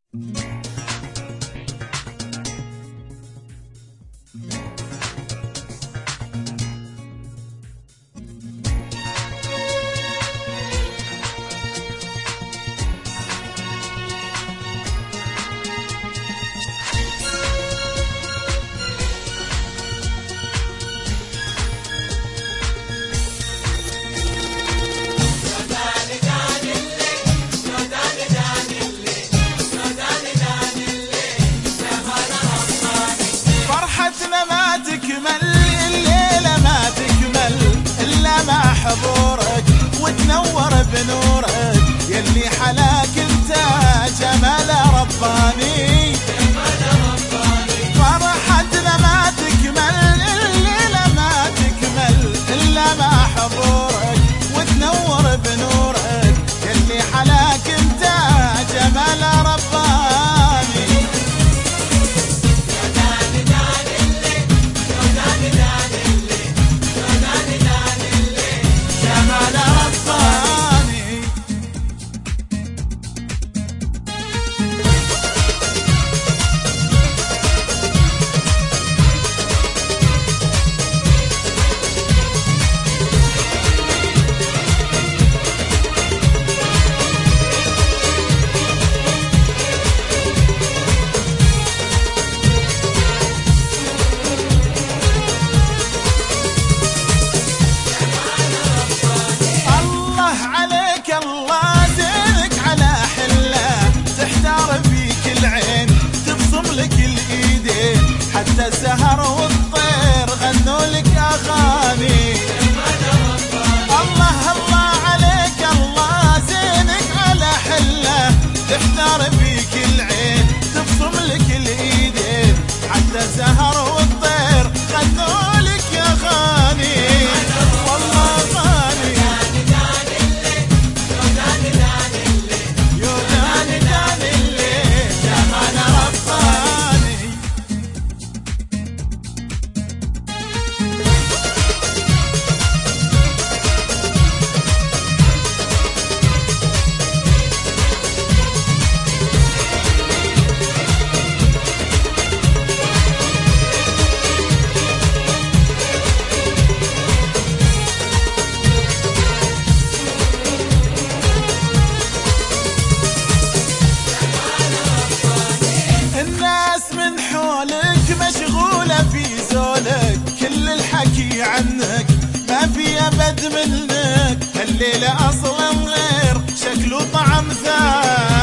حضورك وتنور بنورك يلي حلاك انت جمال رباني. فرحتنا ما تكمل الليلة ما تكمل إلا مع حضورك وتنور بنورك يلي حلاك انت جمال رباني. حتى السهر والطير غنوا لك اغاني. الله الله عليك الله زينك على حله تحتار فيك العين تبصم لك الايدين حتى السهر والطير غنوا لك اغاني. والله غاني يوداني داني الليل جمال رباني. مشغولة في زولك كل الحكي عنك ما في أبد منك الليلة أصلا غير شكله طعم ثاني.